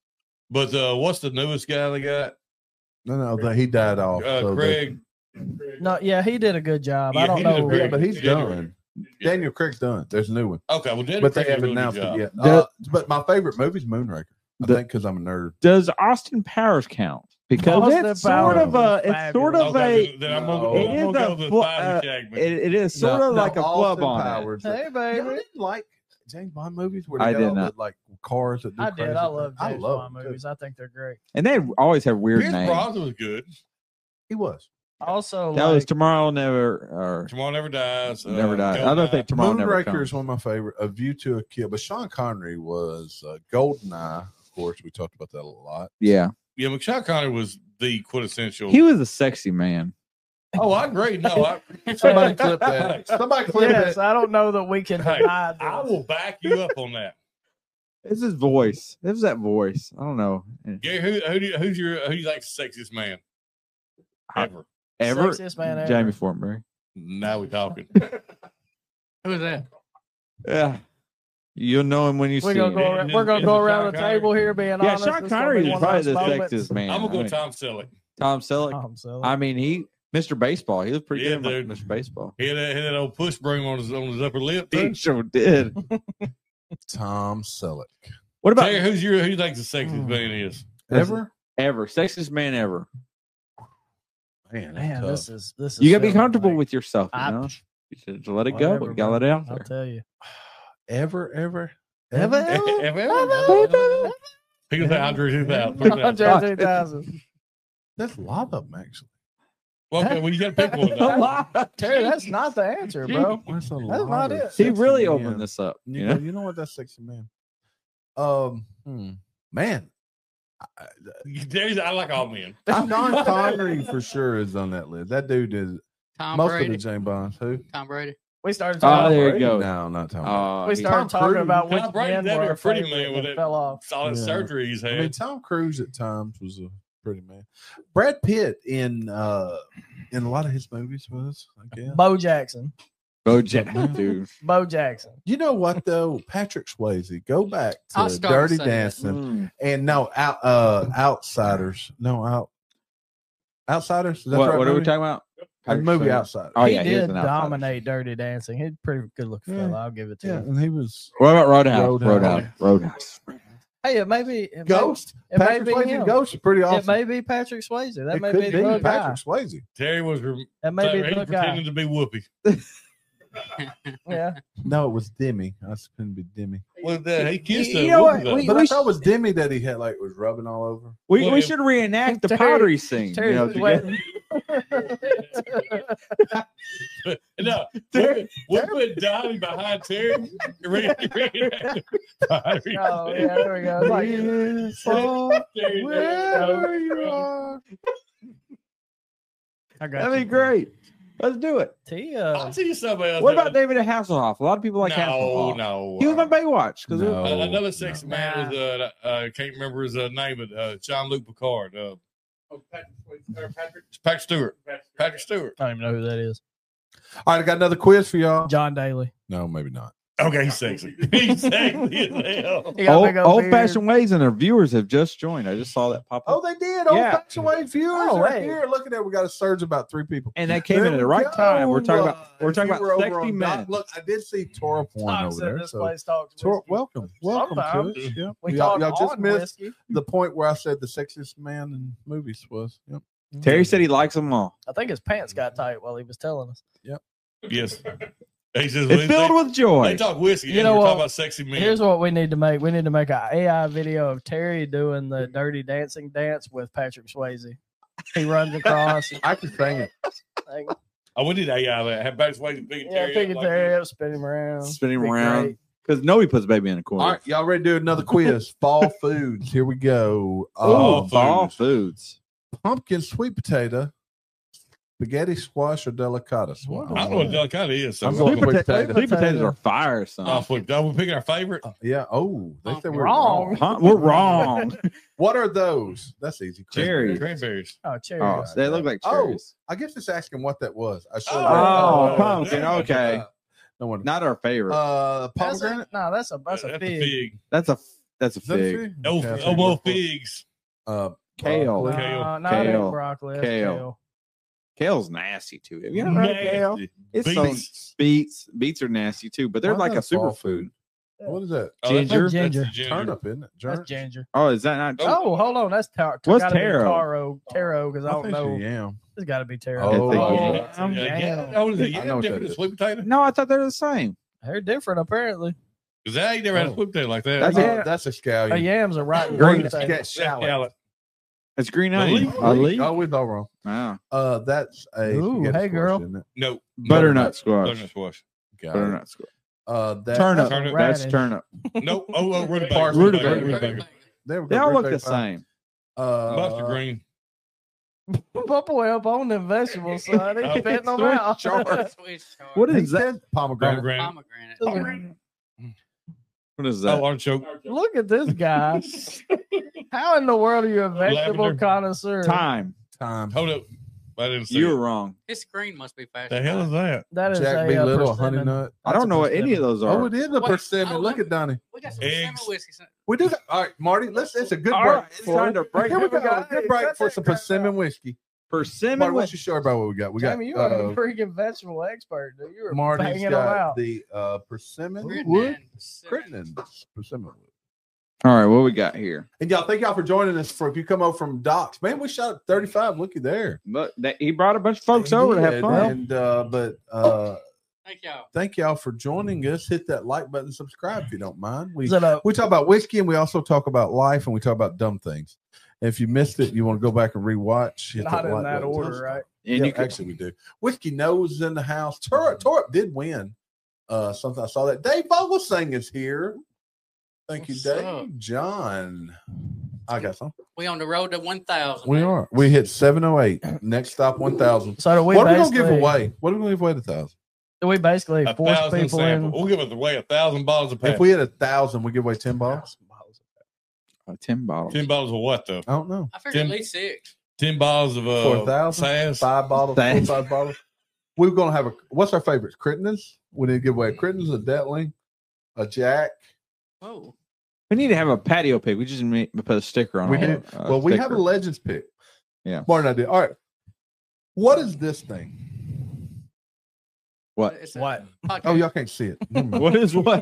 but uh, what's the newest guy they got? No, no, the- he died off. Uh, so Craig. no, yeah, he did a good job. Yeah, I don't he did a know. they- yeah, great- but he's he did a done. Daniel Craig's done. There's a new one, Okay, well, Daniel but they Craig haven't did a really announced good it job. yet. The- Uh, but my favorite movie is Moonraker. I The- think because I'm a nerd. Does Austin Powers count? Because Austin it's sort Powers of a, is it's sort of Okay, a, then I'm No. gonna, It I'm is gonna a go with fl- Five uh, Jackman. it, it is sort No, of no, like a Austin flub on it. Powers. Hey, You baby. didn't like James Bond movies where they I got did all not. the, like cars that do I did. crazy I things? love I James love Bond them, too. movies. I think they're great. And they always have weird Pierce names. Brosnan was good. He was. Also, That like, was Tomorrow Never or Tomorrow Never Dies. uh, Never Died. I don't Goldeneye. think Tomorrow Never Moonraker comes. is one of my favorite. A View to a Kill, but Sean Connery was uh, Goldeneye. Of course, we talked about that a lot. Yeah, Yeah, but Sean Connery was the quintessential. he was a sexy man. oh, I agree. No, I, Somebody clip that. Somebody clip yes, that. I don't know that we can Hey, deny this. I will back you up on that. It's his voice. It was that voice. I don't know. Gary, who, who do you, who's your who do you like sexiest man ever? Ever Sexiest man ever. Jamie Fortenberry. Now we talking. Who is that? Yeah, you'll know him when you We're see gonna him. go. And- Around, and- we're gonna and go the around Sean the Connery. table here, being Yeah, honest. Sean It's gonna Connery be is one of probably those the moments. sexiest man. I'm gonna go I mean, Tom Selleck. Tom Selleck. Tom Selleck. I mean, he Mister Baseball. He was pretty Yeah, good, dude. at Mister Baseball. He had, that, had that old push broom on his on his upper lip. He Too. sure did. Tom Selleck. What about Terry, who's your who you think the sexiest Hmm. man is? Ever? ever sexiest man ever? Man, that's Man, tough. this is this is. You gotta be feeling comfortable like- with yourself. You I- know, you should let it go. whatever, You gotta let bro. it out I'll there. tell you. ever, ever, Ever, ever. ever? Ever, ever? He was Andre two thousand. Andre two thousand. That's a lot of them, actually. Well, okay, well, you got to pick one. A Though. lot. Terry, that's not the answer, bro. That's, a That's lot not of it. He sexy really men. opened this up. You You know, know, you know what? That's sexy man. Um, hmm, man, There's, I like all men. Sean Connery for sure is on that list. That dude is Tom most Brady. of the James Bonds. Who? Tom Brady. We started Oh, talking. there you Brady? go. No, not Tom. Brady. uh, we he- started Tom talking Cruise. about which Tom Brady, men that'd were be our a pretty favorite man with that it. fell off. Solid Yeah. surgery he's I had. mean, Tom Cruise at times was a pretty man. Brad Pitt in uh in a lot of his movies was, I guess. Bo Jackson. Bojack, dude. Bo Jackson. You know what though? Patrick Swayze. Go back I to started Dirty saying that. Dancing Mm. and no out uh Outsiders. No out Outsiders. Is that What, the right what are we movie? talking about? The movie Swayze. Outsiders. Oh he yeah, he was did an outsider. dominate Dirty Dancing. He's a pretty good looking Yeah. fella. I'll give it to Yeah, him. and he was What about Roadhouse? Roadhouse. Roadhouse. Roadhouse. Hey, it may be it Ghost. May, it may Patrick be Swayze him. Ghost is pretty awesome. It may be Patrick Swayze. That It may could be the good guy. Patrick Swayze. Terry was rem- That may be he the good guy. pretending to be Whoopi. Yeah. No, it was Demi. I just couldn't be Demi. Well, that he kissed You her. know Whoopi, what? though. We- But I sh- thought it was Demi that he had like was rubbing all over. We, Well, we if- should reenact the Terry- powdery scene. Terry's You know, sweating. Donnie behind Terry. Read, read. Oh yeah, there we go. It's like, Yes, oh, Terry, where you are. I got That'd be you. great. Let's do it. T, I'll uh, tell you something else. What about David Hasselhoff? A lot of people like no, Hasselhoff. no. He was on Baywatch because No. Uh, another sexy no. man was uh, uh can't remember his uh, name, but uh, Jean-Luc Picard. Uh, Patrick, Patrick Stewart. Patrick Stewart. I don't even know who that is. All right, I got another quiz for y'all. John Daly. No, maybe not. Okay, he's sexy. He's sexy as hell. He got a old, big old old beard. fashioned ways, and our viewers have just joined. I just saw that pop up, Oh, they did. Old Yeah. fashioned way viewers Oh, are wait. here. Look at that. We got a surge of about three people. and that came in There at the we right go. time. We're talking about Uh, we're talking if you were about over sexy on men. Doc- Look, I did see Tora Point Tom over said there. this So. place talks Tor- whiskey. welcome, welcome to Sometimes. it. Yeah. We y'all, talk y'all just on missed whiskey. the point where I said the sexiest man in movies was. Yep. Terry said he likes them all. I think his pants got tight while he was telling us. Yes. He says, It's filled with They joy. talk whiskey. You You know know, we're what? talking about sexy men. Here's what we need to make. We need to make an A I video of Terry doing the Dirty Dancing dance with Patrick Swayze. He runs across. I can sing it. Like, oh, we did A I that. Have Patrick Swayze pick yeah, Terry. pick up it like Terry this. up, spin him around. Spin him Be around. great. Because nobody puts baby in a corner. All right, y'all ready to do another quiz? Fall foods. Here we go. Oh, Uh, fall foods. pumpkin sweet potato, spaghetti squash, or delicata. I don't know what delicata is. So I'm I'm going Sweet, sweet pota- potato. sweet potatoes are fire, son. Oh, sweet. Oh, we're picking our favorite. Yeah. Oh, they said we're Wrong. wrong. Huh? We're wrong. What are those? That's easy. Cherry. Cranberries. Oh, Cherry. Oh, they look like Oh. cherries. I guess it's asking what that was. I should. Oh, pumpkin. Okay. No one. Not our favorite. Uh, That's a, pomegranate. no, that's a that's a That's fig. a fig. that's a that's a Is that fig. fig? Oh, Okay, I oh, think well, we're- figs. Uh, Kale. broccoli. Kale. No, no, it ain't Kale. broccoli. That's Kale. kale. Kale's nasty too. Have you ever had kale? Nasty. It's so Beets. beets. Beets are nasty too, but they're Why like a not fall superfood. What is that? Oh, that's- Ginger. that's the Ginger. ginger. Turnip, isn't it? That's Ginger. ginger. Oh, is that not? Oh, hold on. That's tar- What's gotta be taro? Taro, taro, because I I don't think know. it's yam. It's got to be taro. Oh, Yeah, yam. yeah. Oh, is it I yam know what different that than is. sweet potato? No, I thought they're the same. They're different, apparently. Because I ain't never had a Oh. sweet potato like that. That's Oh, Yeah. that's a A scallion. yam's a rotten Green potato. Sca- That's shallot. shallot. It's green A onion. leaf? A leaf. Oh, we're all wrong. Wow. Uh, that's a Ooh, spaghetti hey, squash, girl. isn't it? No. Butternut squash. Butternut squash. Got it. Butternut squash. Uh, that, Turnip. Turnip. That's Radish. turnip. No. Oh, oh, rutabaga. Parsnip. Rutabaga. Rutabaga. There we They go. all look Rutabaga the pie. same. Uh, Mustard green. Papa up on them vegetables, son. He's Oh, spitting them Swiss out. chard. Swiss chard. What He is that? said pomegranate. Pomegranate. Pomegranate. What is Oh, that? artichoke. Look at this guy. How in the world are you a vegetable Lavender. connoisseur? Time. Time. Hold up. I didn't see You were it. wrong. His screen must be fast. The hell is that? That is Jack a B. uh, Little, honey persimmon. nut. I That's don't a know what any of persimmon. those are. Oh, it is a Wait, persimmon. oh, Look look. at Donnie. We got some Eggs. salmon whiskey. son. We do. Got, all right, Marty. Let's. It's a good All break. right, it's for time it. to break. Here we go. Hey, Good break cut for that some crap persimmon out. whiskey. Persimmon. Marty, why with- don't you show everybody what we got? We got. Jamie, you are uh, a freaking vegetable expert, dude. You were Marty's banging them got out. the uh, persimmon Crittenden. wood. Persimmon. Crittenden. Persimmon wood. All right, what we got here? And y'all, thank y'all for joining us. For if you come over from Doc's, man, we shot thirty-five. Looky there. But that, he brought a bunch of folks over to have And- fun. And uh, but uh, Thank y'all. thank y'all for joining us. Hit that like button, subscribe if you don't mind. We Is it a we talk about whiskey and we also talk about life and we talk about dumb things. And if you missed it, you want to go back and rewatch. hit not in like that button. order, right? And Yeah, you could, actually we do. Whiskey Nose is in the house. Torp, Torp did win. Uh, something I saw that Dave Vogelsang is here. Thank you, What's Dave. up? John, I got some. We on the road to one thousand. We are. We hit seven oh eight. Next stop one thousand. So do we What are we gonna basically give away? What are we gonna give away to thousand? Do we basically A force thousand people sample. in? We'll give away a thousand bottles of If Pepsi. we hit a thousand, we give away ten bottles. uh, ten bottles. Ten bottles of what though? I don't know. I figured Tim- at least six. Ten bottles of uh, For a thousand, Sass. five bottles, four, Thanks. five bottles. We're gonna have a. What's our favorites? Crittenden's. We need to give away a Crittenden's, a Detling, a Jack. Whoa. We need to have a patio pick. We just need to put a sticker on We all do. of- uh, well, we have sticker. a Legends pick. Yeah. Martin, I did. All right. What is this thing? What? It's a What? podcast. Oh, y'all can't see it. Never mind. What is what?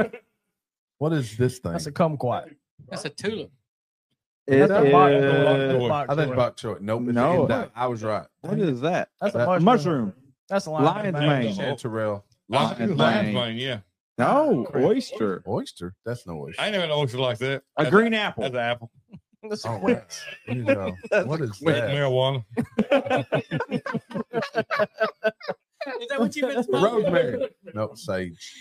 What is this thing? That's a kumquat. That's a tulip. It That's a bok- is- bok I think choy. bok choy. Nope. it's No. in that. I was right. what is that? That's a That- mushroom. Mushroom. That's a Lion's mane. Chanterelle. Lion's Lion's Lion's mane. mane, yeah. No, oyster. Oyster. That's no oyster. I ain't never had an oyster like that. A That's green apple. That's an apple. That's a Oh, quit. there you go. What is With that? marijuana. Is that what you've been smoking? Rosemary. No, sage.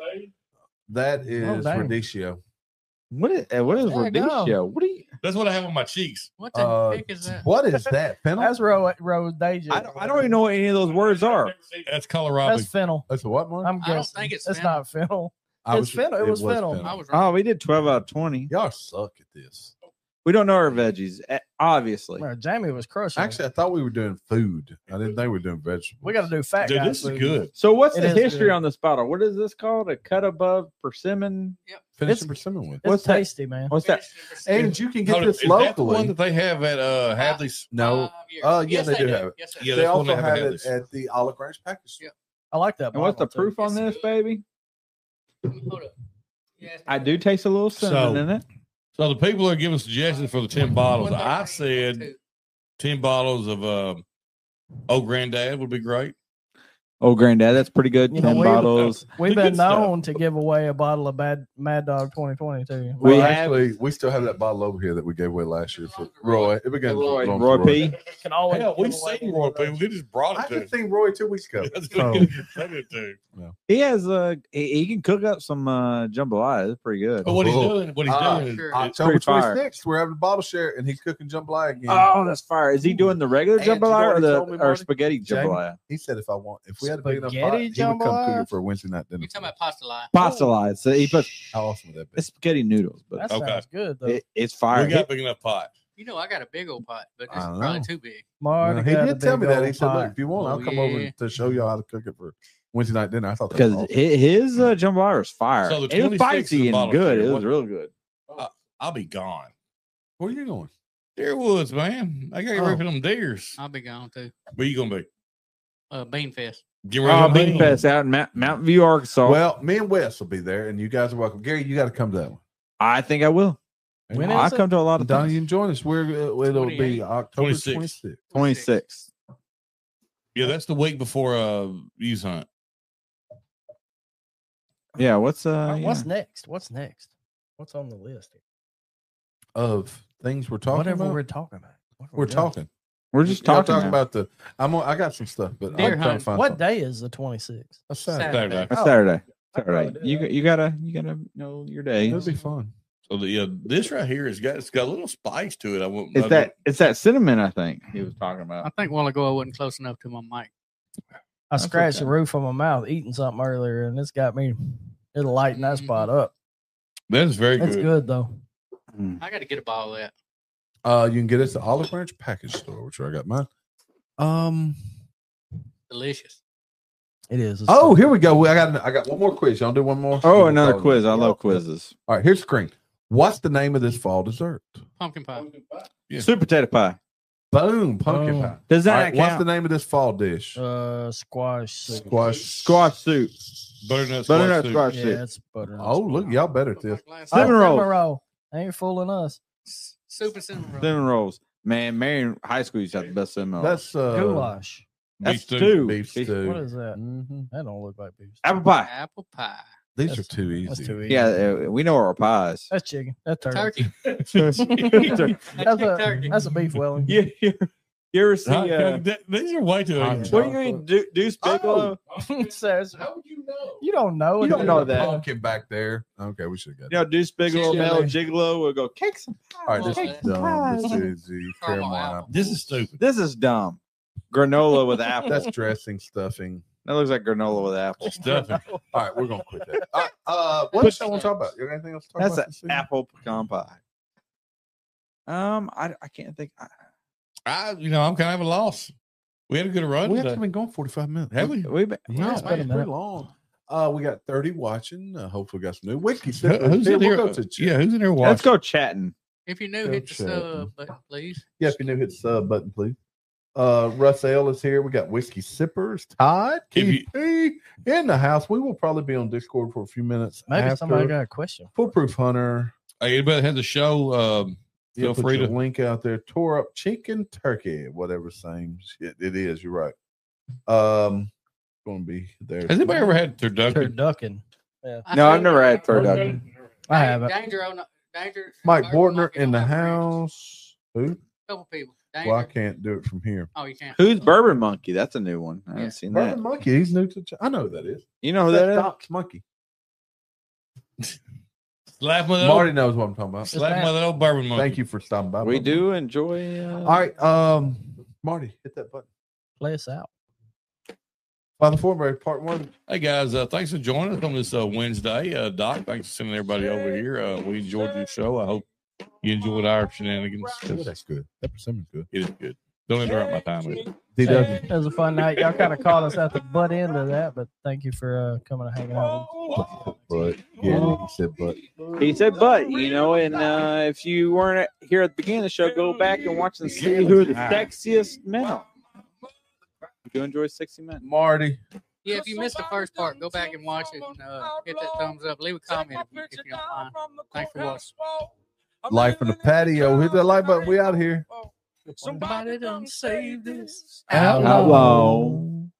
That is dang. radicchio. What is uh, what is There you go. radicchio? What do you? That's what I have on my cheeks. What the Uh, heck is that? what is that? Fennel? That's Ro Rhodesia. I don't, I don't even know what any of those words are. That's Colorado. That's fennel. That's a what, Mark? I'm I guessing. don't think it's It's fennel. not fennel. I it's fennel. It was fennel. I was wrong. Oh, we did twelve out of twenty. Y'all suck at this. We don't know our veggies, eh, obviously. Well, Jamie was crushing. it. Actually, I thought we were doing food. I didn't think we were doing vegetables. we got to do fat Dude, guy this is food. good. So, what's It the is history good. on this bottle? What is this called? A cut above persimmon? Finish It's- some persimmon with. It's What's that? tasty, man. What's that? And you can get Hold on, this is that the locally. one that they have at uh, Hadley's? No. Five years. Uh, yeah, yes, they do have it. Yes, they Yeah, do. They that's one also they have have at it Hadley's. at the Olive Branch package store. Yeah. I like that. And what's the bottle, too. proof on It's this, good. baby? Hold up. Yeah, I do taste a little cinnamon So- in it. So the people are giving suggestions for the ten bottles. One I thirteen, said two. ten bottles of uh, Old Granddad would be great. Oh, granddad, that's pretty good. You know, Ten we- bottles. We've The been good stuff. known to give away a bottle of Bad Mad Dog twenty twenty too. We Well, have- actually, we still have that bottle over here that we gave away last year for Roy. It began Roy, belongs Roy to P. Can always Hell, we give away seen one Roy of P. those. We just brought I it to just seen Roy two weeks ago. That's So, what we did to. He has uh he, he can cook up some uh jambalaya. It's pretty good. But what he's Oh. doing, what he's Ah, doing is sure. October Pretty fire. twenty-sixth, we're having a bottle share, and he's cooking jambalaya again. Oh, that's fire. Is he doing the regular And you know jambalaya what or he the told me, or Marty? spaghetti Jamie? jambalaya? He said if I want, if we had a big enough pot, Spaghetti he would come cook jambalaya? it for a Wednesday night dinner. You're talking about pasta lie. Pasta lines. So he puts How awesome would that be? it's spaghetti noodles, but That Okay. sounds good though. it, it's fire. we got a big enough pot. You know, I got a big old pot, but I it's don't probably know. too big. Marty Uh, he got a did tell me big that. He old said, pot. "Look, if you want, I'll Oh, come over yeah. to show you how to cook it for Wednesday night dinner." I thought that was Because awesome. his uh, jambalaya is fire. So the it was twenty-sixth is spicy the and bottle good. share. It What- was real good. I'll be gone. Where are you going? Deer Woods, man. I got to get Oh. ready for them deers. I'll be gone too. Where you gonna be? Uh, Bean Fest. Get ready Oh, for Bean them. Fest out in Mount, Mountain View, Arkansas. Well, me and Wes will be there, and you guys are welcome. Gary, you got to come to that one. I think I will. When I is it? come to a lot of Donnie, things. you can join us. We're uh, it'll be twenty-eighth. October twenty-sixth. twenty-sixth. twenty-six. Yeah, that's the week before uh youth hunt. Yeah, what's uh Uh, yeah. What's next? What's next? What's on the list? Of things we're talking Whatever about. we're talking about. What are we We're doing? talking. We're just Y'all talking, talking now. about the. I'm. On, I got some stuff, but Deer I'm trying to hunt. find What something. day is the twenty-sixth? A Saturday. Saturday. That's Oh. Saturday. I can Saturday. probably do You that. you gotta you gotta know your days. It'll be fun. So the uh, this right here has got it's got a little spice to it. I won't. It's I that it's that cinnamon I think he was talking I about. think a while ago I wasn't close enough to my mic. I That's scratched okay. the roof of my mouth eating something earlier, and it's got me. It'll lighten that spot up. That is very It's good. good though. I got to get a bottle of that. Uh, you can get us at Olive Branch Package Store, which I got mine. Um. Delicious. It is. It's Oh, good. here we go. I got. I got one more quiz. Y'all do one more. Oh, We'll another call it. quiz. I love quizzes. All right, here's the screen. What's the name of this fall dessert? Pumpkin pie. Yeah. Sweet potato pie. Boom, pumpkin Boom. pie. Does All that right, what's count? the name of this fall dish? Uh, squash. soup. Squash. Squash soup. Butternut Butternut squash soup. squash Yeah, soup. it's butter. Oh, look, y'all better at this. Oh, Cinnamon roll. cinnamon roll. Ain't fooling us. Soup and cinnamon roll. Cinnamon rolls. Man, Marion High School used to have the best cinnamon rolls. That's uh, Goulash. That's Beef stew. two. beef Beef- stew. What is that? Mhm. That don't look like beef. Apple pie. Apple pie. These That's- are too easy. That's too easy. Yeah, uh, we know our pies. That's chicken. That's turkey. Turkey. That's a Turkey. that's a beef Wellington. you, you, you ever see? Huh? Uh, Th- These are way too Hot easy. what do you mean, Do- Deuce Bigelow? Says How would you know? you don't know. You it. don't know that. Pumpkin back there. Okay, we should have got You know, Deuce Bigelow, Yeah. Mel Gigolo will go cakes and pies. All right, this Cake is dumb. This is easy. Caramel Caramel apple. apple. This is stupid. This is dumb. Granola with apple. That's dressing, stuffing. That looks like granola with apple. Stuffing. All right, we're gonna quit that. All right, uh, what else I want to talk about? You got anything else to talk That's about? an this evening? apple pecan pie. Um, I, I can't think. I, I, you know, I'm kind of a loss. We had a good run. We today. actually been going forty-five minutes. Have we? we been, Yeah, it's it's been a minute. pretty long. Uh, we got thirty watching. Uh, hopefully, we got some new wiki. Who- who's Here, in we'll here? go to chat. Yeah, who's in there let's watching? go chatting. If you're new, Go hit the check. sub button, please. Yeah, if you're new, hit the sub button, please. Uh, Russ L is here. We got Whiskey Sippers, Todd, If you- T P in the house. We will probably be on Discord for a few minutes. Maybe after. somebody got a question. Foolproof Hunter. Hey, anybody that has a show? Um, Yeah, Feel put free your to- link out there. Tore up chicken turkey, whatever same shit it is. You're right. Um, going to be there. has anybody ever had turducken? Turducken. Yeah, I No, I've think- never had turducken. I haven't. Danger on danger. Mike Danger Bortner knocking in on the my friends. house. Who? Couple people. Danger. Well, I can't do it from here. Oh, you can't. Who's Bourbon Monkey? That's a new one. I haven't Yeah. seen Bourbon that. Monkey. He's new to. Ch- I know who that is. You know who that is? Doc's Monkey. Slap with Marty knows what I'm talking about. Slap with an old bourbon monkey. Thank you for stopping by. We Bubba. do enjoy. Uh, All right, um, Marty, hit that button. Play us out. Father Forbury, part one. Hey guys, uh, thanks for joining us on this uh, Wednesday. Uh, Doc, thanks for sending everybody over here. Uh, we enjoyed your show. I hope you enjoyed our shenanigans. Oh, that's good. That persimmon's good. It is good. Don't interrupt my time with it. D W. It was a fun night. Y'all kind of caught us at the butt end of that, but thank you for uh, coming and hanging out with us. But yeah, he said, but He said, but you know, and uh, if you weren't here at the beginning of the show, go back and watch and see who are the sexiest men are. You do enjoy sexy men. Marty. Yeah, if you missed the first part, go back and watch it and uh, hit that thumbs up. Leave a comment if you, if you don't mind. Thanks for watching. Life in the patio. Hit that like button. We out here. Somebody done save this Outlaw.